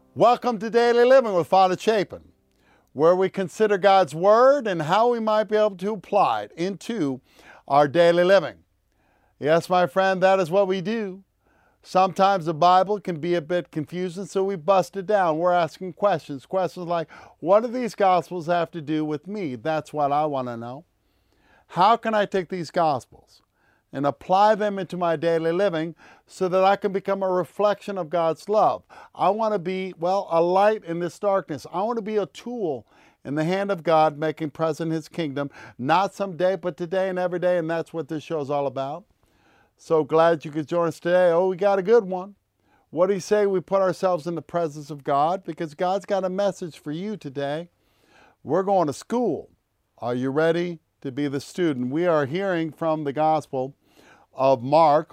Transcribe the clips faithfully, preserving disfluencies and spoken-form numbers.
Welcome to Daily Living with Father Chapin, where we consider God's Word and how we might be able to apply it into our daily living. Yes, my friend, that is what we do. Sometimes the Bible can be a bit confusing, so we bust it down. We're asking questions. Questions like, what do these Gospels have to do with me? That's what I want to know. How can I take these Gospels and apply them into my daily living so that I can become a reflection of God's love? I want to be, well, a light in this darkness. I want to be a tool in the hand of God, making present His kingdom, not someday, but today and every day, and that's what this show is all about. So glad you could join us today. Oh, we got a good one. What do you say we put ourselves in the presence of God? Because God's got a message for you today. We're going to school. Are you ready to be the student? We are hearing from the Gospel of Mark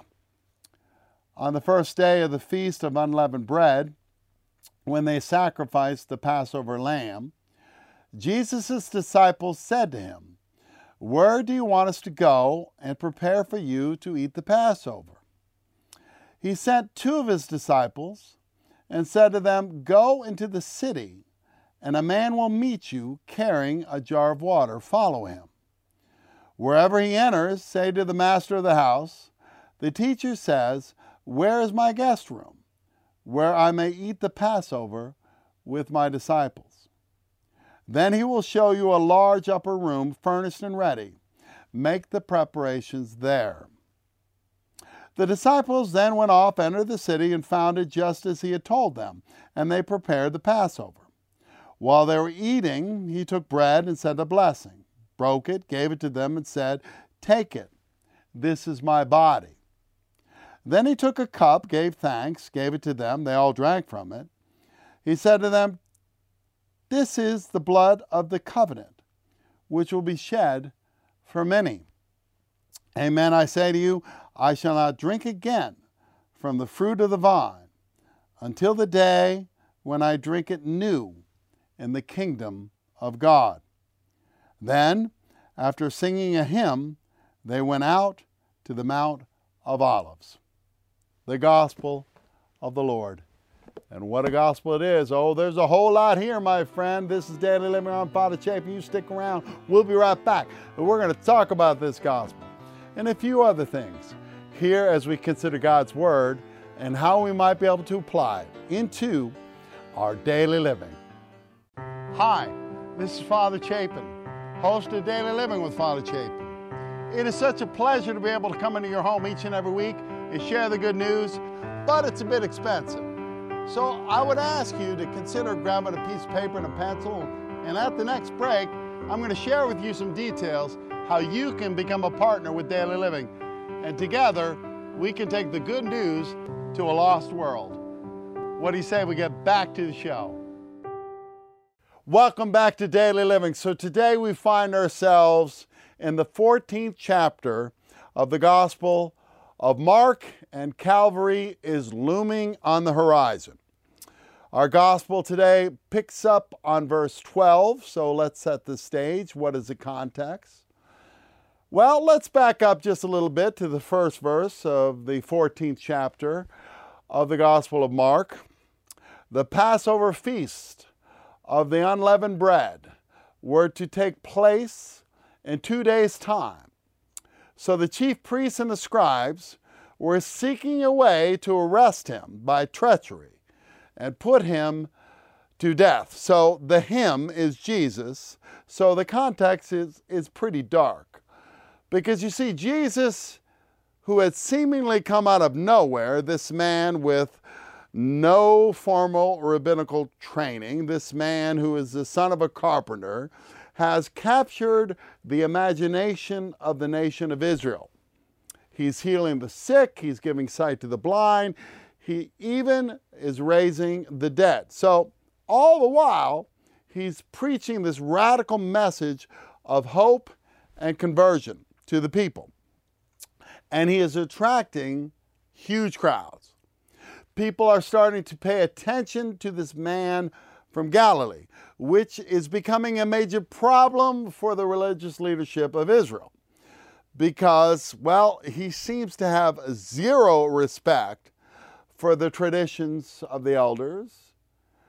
on the first day of the Feast of Unleavened Bread, when they sacrificed the Passover lamb. Jesus' disciples said to him, "Where do you want us to go and prepare for you to eat the Passover?" He sent two of his disciples and said to them, "Go into the city, and a man will meet you carrying a jar of water. Follow him. Wherever he enters, say to the master of the house, 'The teacher says, where is my guest room, where I may eat the Passover with my disciples?' Then he will show you a large upper room, furnished and ready. Make the preparations there." The disciples then went off, entered the city, and found it just as he had told them, and they prepared the Passover. While they were eating, he took bread and said a blessing, broke it, gave it to them, and said, "Take it. This is my body." Then he took a cup, gave thanks, gave it to them. They all drank from it. He said to them, "This is the blood of the covenant, which will be shed for many. Amen, I say to you, I shall not drink again from the fruit of the vine until the day when I drink it new in the kingdom of God." Then, after singing a hymn, they went out to the Mount of Olives. The Gospel of the Lord. And what a gospel it is. Oh, there's a whole lot here, my friend. This is Daily Living on Father Chapin. You stick around. We'll be right back. And we're going to talk about this gospel and a few other things here as we consider God's Word and how we might be able to apply it into our daily living. Hi, this is Father Chapin, host of Daily Living with Father Chapin. It is such a pleasure to be able to come into your home each and every week and share the good news, but it's a bit expensive. So I would ask you to consider grabbing a piece of paper and a pencil, and at the next break, I'm going to share with you some details how you can become a partner with Daily Living. And together, we can take the good news to a lost world. What do you say we get back to the show? Welcome back to Daily Living. So today we find ourselves in the fourteenth chapter of the Gospel of Mark, and Calvary is looming on the horizon. Our Gospel today picks up on verse twelve, so let's set the stage. What is the context? Well, let's back up just a little bit to the first verse of the fourteenth chapter of the Gospel of Mark. The Passover feast of the unleavened bread were to take place in two days' time. So the chief priests and the scribes were seeking a way to arrest him by treachery and put him to death. So the him is Jesus. So the context is, is pretty dark. Because you see, Jesus, who had seemingly come out of nowhere, this man with no formal rabbinical training, this man who is the son of a carpenter, has captured the imagination of the nation of Israel. He's healing the sick, he's giving sight to the blind, he even is raising the dead. So all the while, he's preaching this radical message of hope and conversion to the people. And he is attracting huge crowds. People are starting to pay attention to this man from Galilee, which is becoming a major problem for the religious leadership of Israel. Because, well, he seems to have zero respect for the traditions of the elders.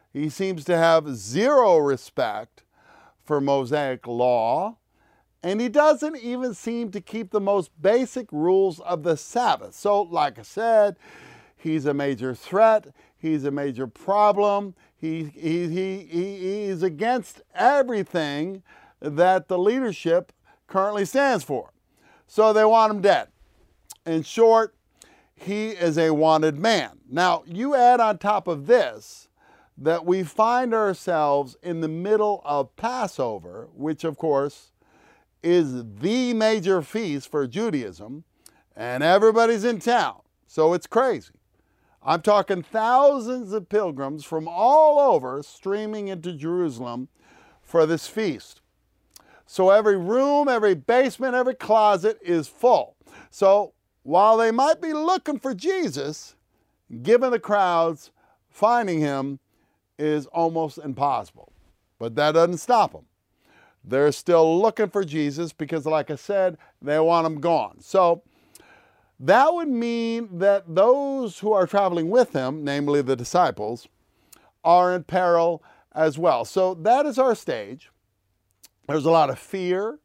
He seems to have zero respect for Mosaic law, and he doesn't even seem to keep the most basic rules of the Sabbath. So, like I said, he's a major threat. He's a major problem. He, he, he, he is against everything that the leadership currently stands for. So they want him dead. In short, he is a wanted man. Now, you add on top of this that we find ourselves in the middle of Passover, which of course is the major feast for Judaism, and everybody's in town, so it's crazy. I'm talking thousands of pilgrims from all over streaming into Jerusalem for this feast. So every room, every basement, every closet is full. So while they might be looking for Jesus, given the crowds, finding him is almost impossible. But that doesn't stop them. They're still looking for Jesus because, like I said, they want him gone. So that would mean that those who are traveling with him, namely the disciples, are in peril as well. So that is our stage. There's a lot of fear.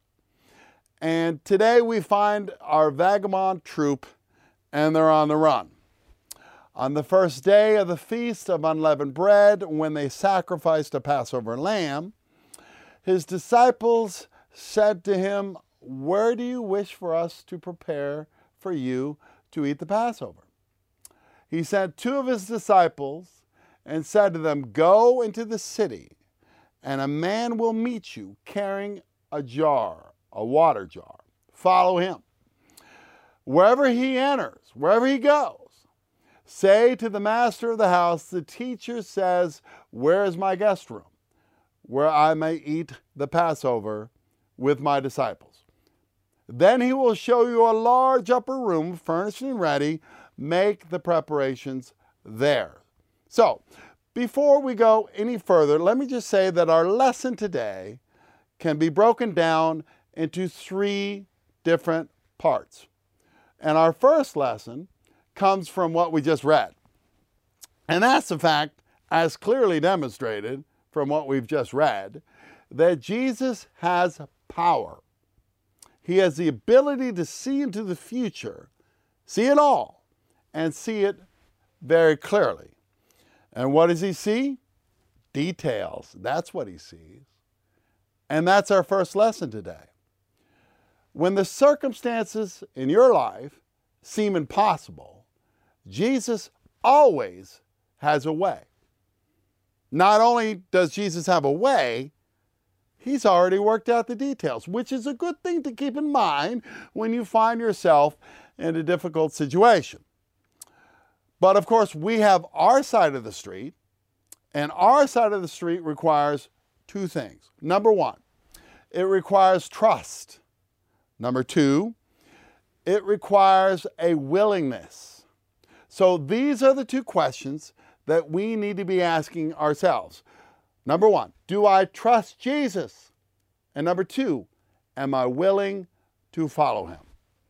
And today we find our vagabond troop, and they're on the run. On the first day of the Feast of Unleavened Bread, when they sacrificed a Passover lamb, his disciples said to him, "Where do you wish for us to prepare for you to eat the Passover?" He sent two of his disciples and said to them, "Go into the city, and a man will meet you carrying a jar, a water jar. Follow him. Wherever he enters, wherever he goes, say to the master of the house, the teacher says, 'Where is my guest room, where I may eat the Passover with my disciples?' Then he will show you a large upper room, furnished and ready. Make the preparations there." So, before we go any further, let me just say that our lesson today can be broken down into three different parts. And our first lesson comes from what we just read. And that's the fact, as clearly demonstrated from what we've just read, that Jesus has power. He has the ability to see into the future, see it all, and see it very clearly. And what does he see? Details. That's what he sees. And that's our first lesson today. When the circumstances in your life seem impossible, Jesus always has a way. Not only does Jesus have a way, he's already worked out the details, which is a good thing to keep in mind when you find yourself in a difficult situation. But of course, we have our side of the street, and our side of the street requires two things. Number one, it requires trust. Number two, it requires a willingness. So these are the two questions that we need to be asking ourselves. Number one, do I trust Jesus? And number two, am I willing to follow him?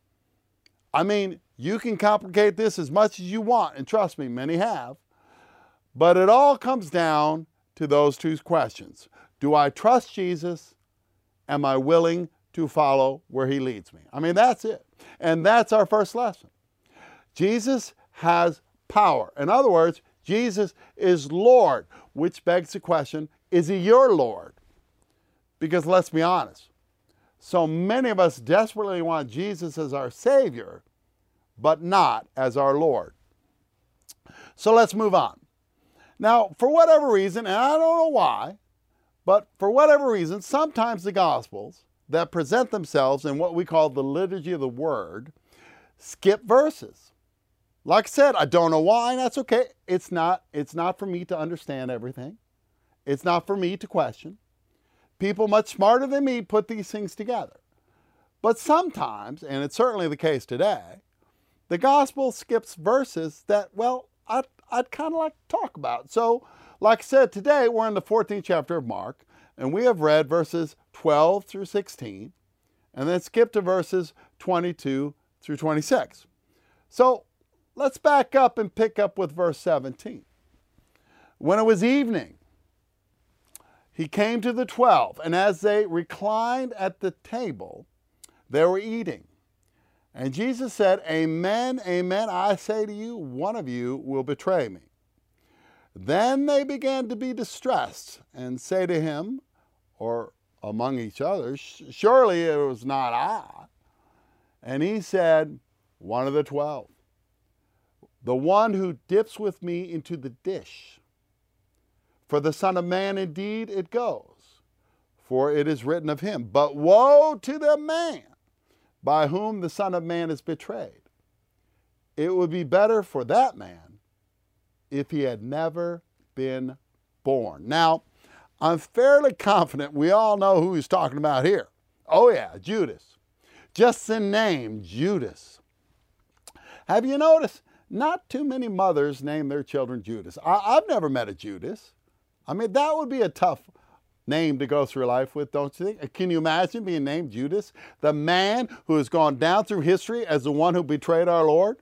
I mean, you can complicate this as much as you want, and trust me, many have. But it all comes down to those two questions. Do I trust Jesus? Am I willing to follow where he leads me? I mean, that's it. And that's our first lesson. Jesus has power. In other words, Jesus is Lord, which begs the question, is he your Lord? Because let's be honest, so many of us desperately want Jesus as our Savior, but not as our Lord. So let's move on. Now, for whatever reason, and I don't know why, but for whatever reason, sometimes the Gospels that present themselves in what we call the liturgy of the Word skip verses. Like I said, I don't know why, and that's okay. It's not, it's not for me to understand everything. It's not for me to question. People much smarter than me put these things together. But sometimes, and it's certainly the case today, the Gospel skips verses that, well, I'd, I'd kind of like to talk about. So, like I said, today we're in the fourteenth chapter of Mark, and we have read verses twelve through sixteen, and then skip to verses twenty-two through twenty-six. So, let's back up and pick up with verse seventeen. When it was evening, he came to the twelve, and as they reclined at the table, they were eating. And Jesus said, Amen, amen, I say to you, one of you will betray me. Then they began to be distressed and say to him, or among each other, surely it was not I. And he said, one of the twelve, the one who dips with me into the dish. For the Son of Man indeed it goes, for it is written of him. But woe to the man by whom the Son of Man is betrayed. It would be better for that man if he had never been born. Now, I'm fairly confident we all know who he's talking about here. Oh yeah, Judas. Just the name, Judas. Have you noticed? Not too many mothers name their children Judas. I, I've never met a Judas. I mean, that would be a tough name to go through life with, don't you think? Can you imagine being named Judas? The man who has gone down through history as the one who betrayed our Lord?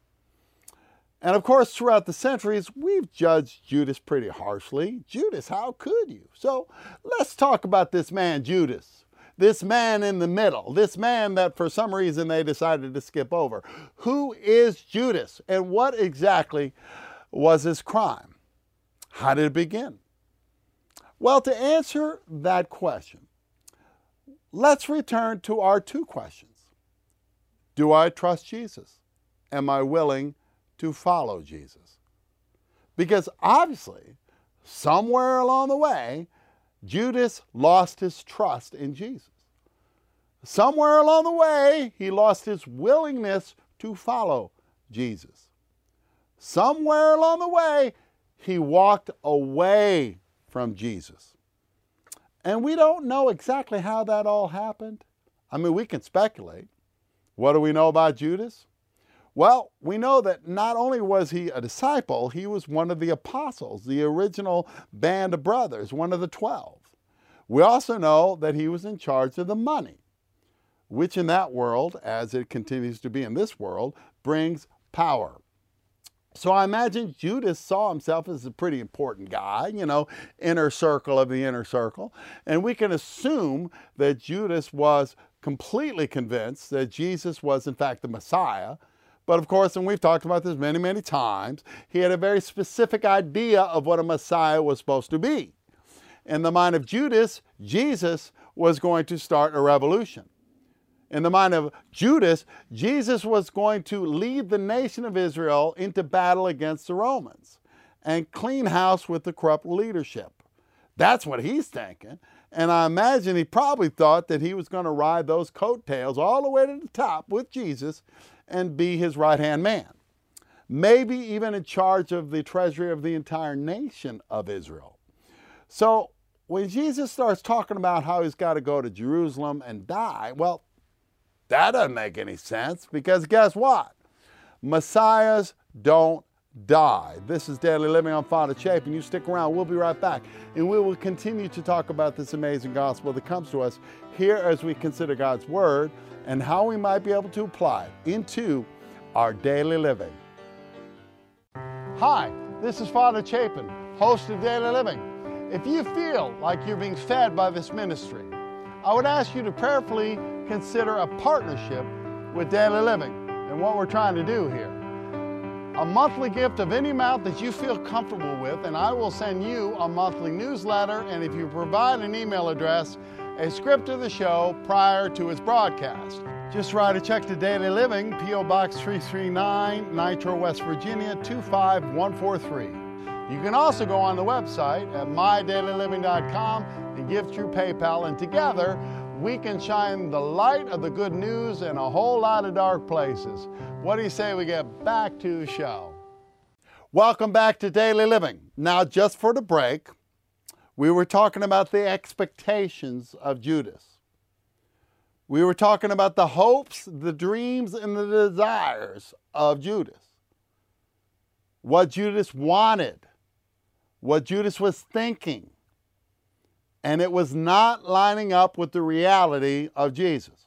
And of course, throughout the centuries, we've judged Judas pretty harshly. Judas, how could you? So let's talk about this man, Judas. This man in the middle. This man that for some reason they decided to skip over. Who is Judas? And what exactly was his crime? How did it begin? Well, to answer that question, let's return to our two questions. Do I trust Jesus? Am I willing to follow Jesus? Because obviously, somewhere along the way, Judas lost his trust in Jesus. Somewhere along the way, he lost his willingness to follow Jesus. Somewhere along the way, he walked away from Jesus. And we don't know exactly how that all happened. I mean, we can speculate. What do we know about Judas? Well, we know that not only was he a disciple, he was one of the apostles, the original band of brothers, one of the twelve. We also know that he was in charge of the money, which in that world, as it continues to be in this world, brings power. So I imagine Judas saw himself as a pretty important guy, you know, inner circle of the inner circle. And we can assume that Judas was completely convinced that Jesus was in fact the Messiah. But of course, and we've talked about this many, many times, he had a very specific idea of what a Messiah was supposed to be. In the mind of Judas, Jesus was going to start a revolution. In the mind of Judas, Jesus was going to lead the nation of Israel into battle against the Romans and clean house with the corrupt leadership. That's what he's thinking. And I imagine he probably thought that he was going to ride those coattails all the way to the top with Jesus and be his right-hand man. Maybe even in charge of the treasury of the entire nation of Israel. So when Jesus starts talking about how he's got to go to Jerusalem and die, well, that doesn't make any sense, because guess what? Messiahs don't die. This is Daily Living on Father Chapin. You stick around. We'll be right back. And we will continue to talk about this amazing gospel that comes to us here as we consider God's Word and how we might be able to apply it into our daily living. Hi, this is Father Chapin, host of Daily Living. If you feel like you're being fed by this ministry, I would ask you to prayerfully consider a partnership with Daily Living and what we're trying to do here. A monthly gift of any amount that you feel comfortable with, and I will send you a monthly newsletter, and if you provide an email address, a script of the show prior to its broadcast. Just write a check to Daily Living, P O Box three three nine, Nitro, West Virginia, two five one four three. You can also go on the website at my daily living dot com and give through PayPal, and together we can shine the light of the good news in a whole lot of dark places. What do you say we get back to the show? Welcome back to Daily Living. Now, just for the break, we were talking about the expectations of Judas. We were talking about the hopes, the dreams, and the desires of Judas. What Judas wanted, what Judas was thinking. And it was not lining up with the reality of Jesus.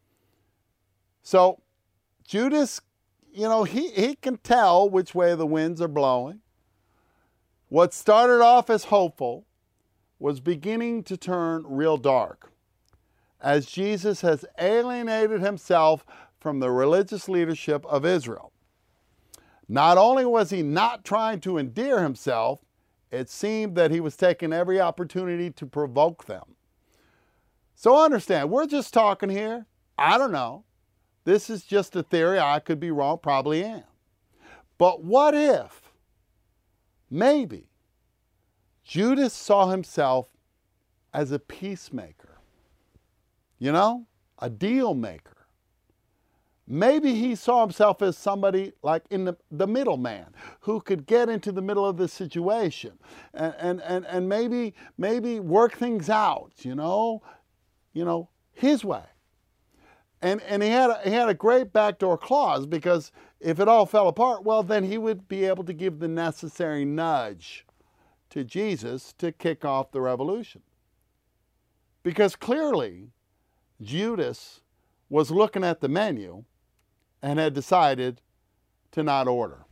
So Judas, you know, he, he can tell which way the winds are blowing. What started off as hopeful was beginning to turn real dark, as Jesus has alienated himself from the religious leadership of Israel. Not only was he not trying to endear himself, it seemed that he was taking every opportunity to provoke them. So understand, we're just talking here. I don't know. This is just a theory. I could be wrong, probably am. But what if, maybe, Judas saw himself as a peacemaker? You know, a deal maker. Maybe he saw himself as somebody like in the, the middleman who could get into the middle of the situation and, and, and, and maybe, maybe work things out, you know, you know, his way. And, and he, had a, he had a great backdoor clause, because if it all fell apart, well, then he would be able to give the necessary nudge to Jesus to kick off the revolution. Because clearly, Judas was looking at the menu and had decided to not order.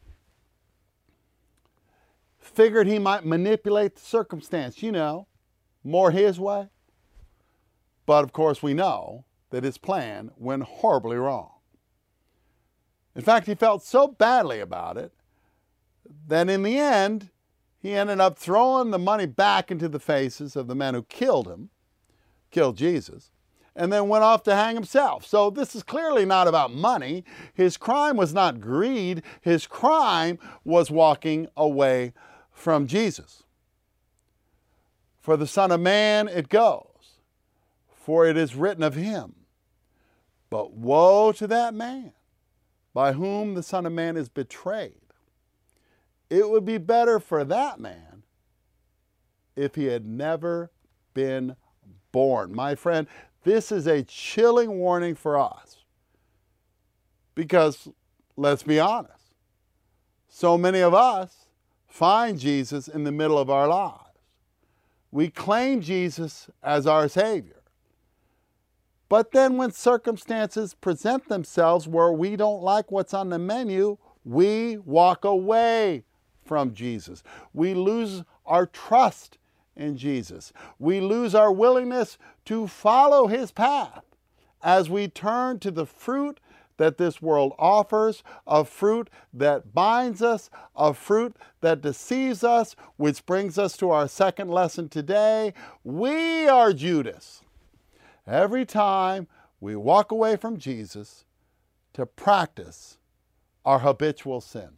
Figured he might manipulate the circumstance, you know, more his way. But of course we know that his plan went horribly wrong. In fact, he felt so badly about it that in the end, he ended up throwing the money back into the faces of the men who killed him, killed Jesus, and then went off to hang himself. So this is clearly not about money. His crime was not greed. His crime was walking away from Jesus. For the Son of Man it goes, for it is written of him. But woe to that man by whom the Son of Man is betrayed. It would be better for that man if he had never been born. My friend, this is a chilling warning for us. Because, let's be honest, so many of us find Jesus in the middle of our lives. We claim Jesus as our Savior. But then when circumstances present themselves where we don't like what's on the menu, we walk away from Jesus. We lose our trust in Jesus. We lose our willingness to follow his path as we turn to the fruit that this world offers, a fruit that binds us, a fruit that deceives us, which brings us to our second lesson today. We are Judas. Every time we walk away from Jesus to practice our habitual sin.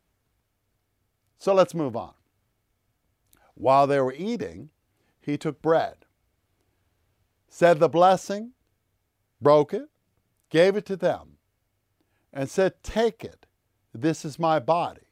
So let's move on. While they were eating, he took bread, said the blessing, broke it, gave it to them, and said, "Take it, this is my body."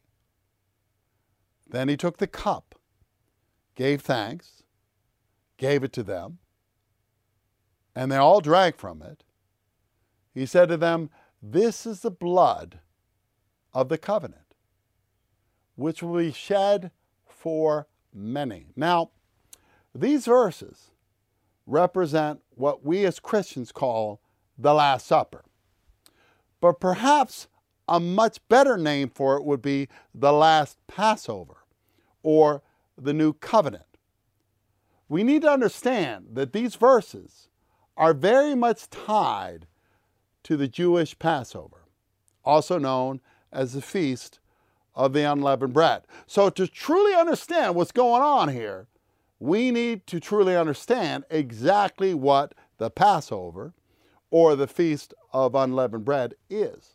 Then he took the cup, gave thanks, gave it to them, and they all drank from it. He said to them, "This is the blood of the covenant, which will be shed for many." Now, these verses represent what we as Christians call the Last Supper. But perhaps a much better name for it would be the Last Passover, or the New Covenant. We need to understand that these verses are very much tied to the Jewish Passover, also known as the Feast of the Unleavened Bread. So to truly understand what's going on here, we need to truly understand exactly what the Passover or the Feast of Unleavened Bread is.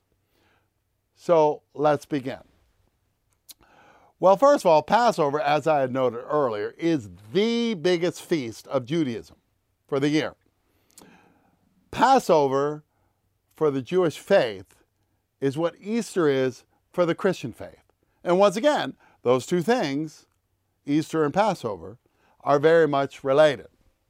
So let's begin. Well, first of all, Passover, as I had noted earlier, is the biggest feast of Judaism for the year. Passover for the Jewish faith is what Easter is for the Christian faith. And once again, those two things, Easter and Passover, are very much related.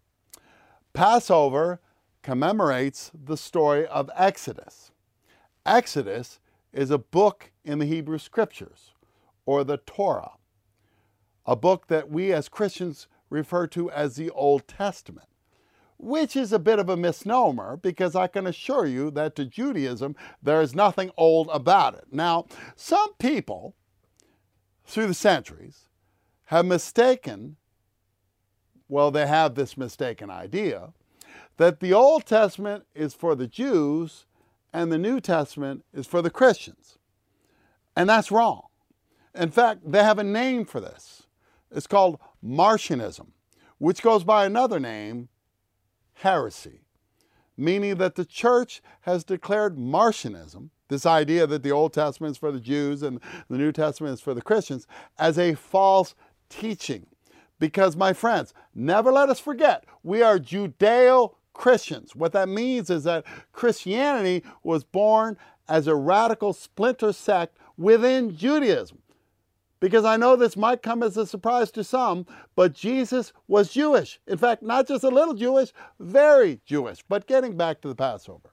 Passover commemorates the story of Exodus. Exodus is a book in the Hebrew Scriptures, or the Torah, a book that we as Christians refer to as the Old Testament, which is a bit of a misnomer, because I can assure you that to Judaism, there is nothing old about it. Now, some people through the centuries have mistaken well, they have this mistaken idea that the Old Testament is for the Jews and the New Testament is for the Christians. And that's wrong. In fact, they have a name for this. It's called Marcionism, which goes by another name, heresy, meaning that the church has declared Marcionism, this idea that the Old Testament is for the Jews and the New Testament is for the Christians, as a false teaching. Because, my friends, never let us forget, we are Judeo-Christians. What that means is that Christianity was born as a radical splinter sect within Judaism. Because I know this might come as a surprise to some, but Jesus was Jewish. In fact, not just a little Jewish, very Jewish. But getting back to the Passover.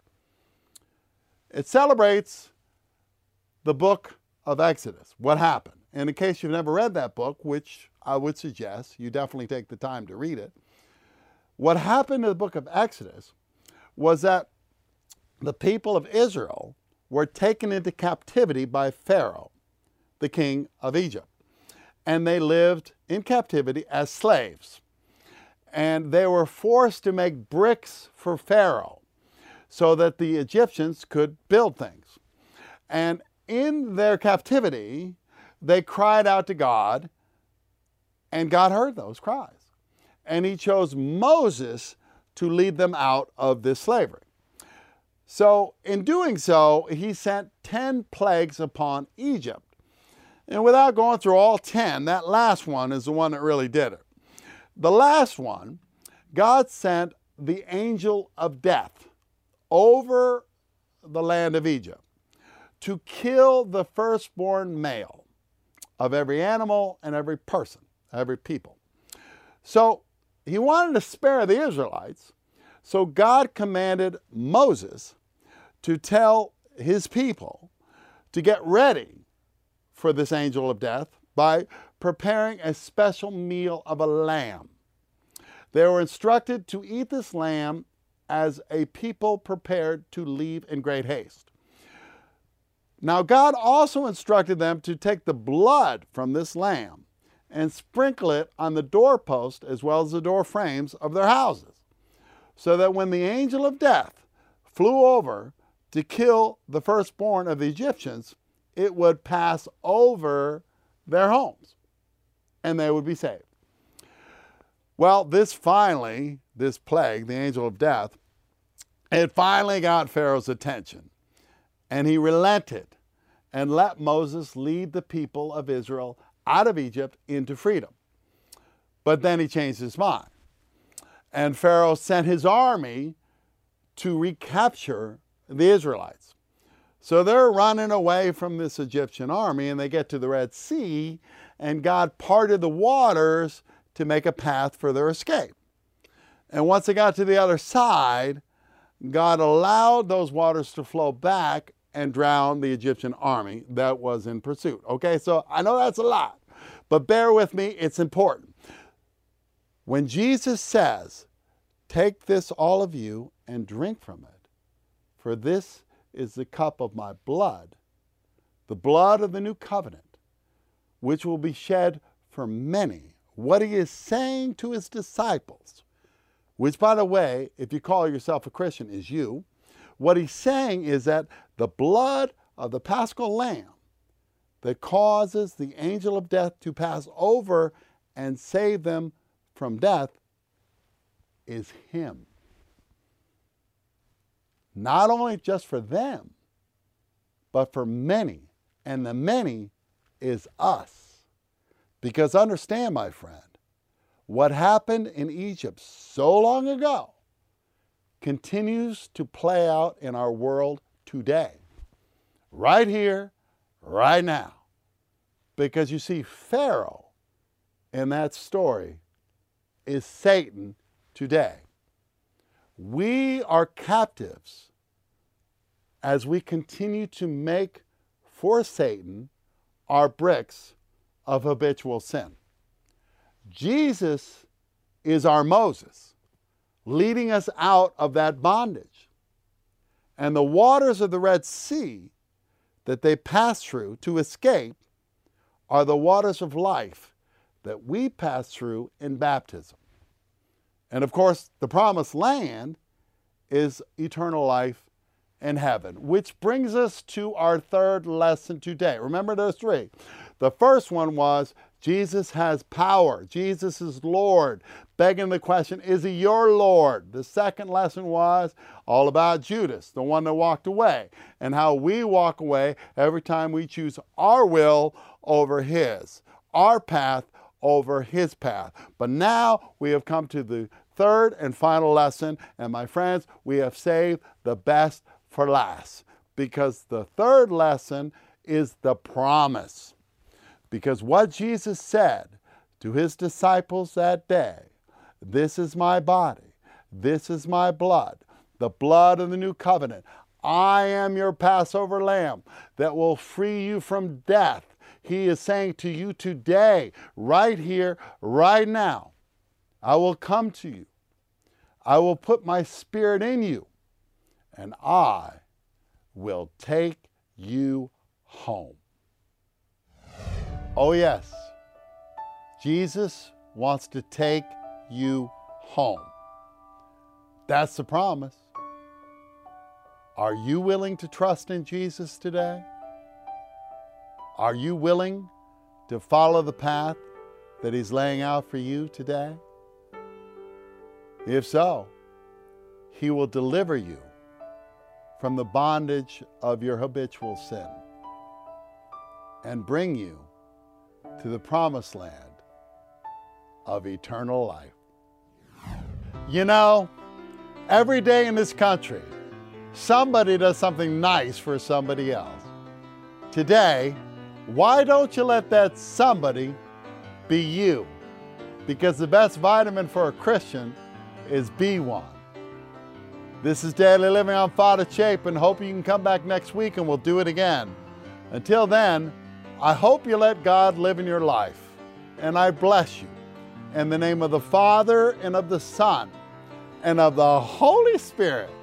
It celebrates the book of Exodus, what happened. And in case you've never read that book, which I would suggest you definitely take the time to read it, what happened in the book of Exodus was that the people of Israel were taken into captivity by Pharaoh, the king of Egypt. And they lived in captivity as slaves. And they were forced to make bricks for Pharaoh so that the Egyptians could build things. And in their captivity, they cried out to God, and God heard those cries. And he chose Moses to lead them out of this slavery. So in doing so, he sent ten plagues upon Egypt. And without going through all ten, that last one is the one that really did it. The last one, God sent the angel of death over the land of Egypt to kill the firstborn male of every animal and every person, every people. So he wanted to spare the Israelites, so God commanded Moses to tell his people to get ready for this angel of death by preparing a special meal of a lamb. They were instructed to eat this lamb as a people prepared to leave in great haste. Now God also instructed them to take the blood from this lamb and sprinkle it on the doorpost as well as the door frames of their houses, so that when the angel of death flew over to kill the firstborn of the Egyptians, it would pass over their homes and they would be saved. Well, this finally, this plague, the angel of death, it finally got Pharaoh's attention, and he relented and let Moses lead the people of Israel out of Egypt into freedom. But then he changed his mind, and Pharaoh sent his army to recapture the Israelites. So they're running away from this Egyptian army, and they get to the Red Sea, and God parted the waters to make a path for their escape. And once they got to the other side, God allowed those waters to flow back and drown the Egyptian army that was in pursuit. Okay, so I know that's a lot, but bear with me, it's important. When Jesus says, "Take this, all of you, and drink from it, for this is the cup of my blood, the blood of the new covenant, which will be shed for many," what he is saying to his disciples, which, by the way, if you call yourself a Christian, is you, what he's saying is that the blood of the Paschal Lamb that causes the angel of death to pass over and save them from death is him. Not only just for them, but for many. And the many is us. Because understand, my friend, what happened in Egypt so long ago continues to play out in our world today. Right here, right now. Because you see, Pharaoh in that story is Satan today. We are captives as we continue to make for Satan our bricks of habitual sin. Jesus is our Moses, leading us out of that bondage. And the waters of the Red Sea that they pass through to escape are the waters of life that we pass through in baptism. And of course, the promised land is eternal life in heaven, which brings us to our third lesson today. Remember those three. The first one was Jesus has power. Jesus is Lord. Begging the question, is he your Lord? The second lesson was all about Judas, the one that walked away, and how we walk away every time we choose our will over his, our path over his path. But now we have come to the third and final lesson, and my friends, we have saved the best for last, because the third lesson is the promise. Because what Jesus said to his disciples that day, this is my body, this is my blood, the blood of the new covenant. I am your Passover lamb that will free you from death. He is saying to you today, right here, right now, I will come to you. I will put my spirit in you, and I will take you home. Oh yes, Jesus wants to take you home. That's the promise. Are you willing to trust in Jesus today? Are you willing to follow the path that he's laying out for you today? If so, he will deliver you from the bondage of your habitual sin and bring you to the promised land of eternal life. You know, every day in this country, somebody does something nice for somebody else. Today, why don't you let that somebody be you? Because the best vitamin for a Christian is B one. This is Daily Living. I'm Father Chapin. Hope you can come back next week and we'll do it again. Until then, I hope you let God live in your life. And I bless you. In the name of the Father, and of the Son, and of the Holy Spirit.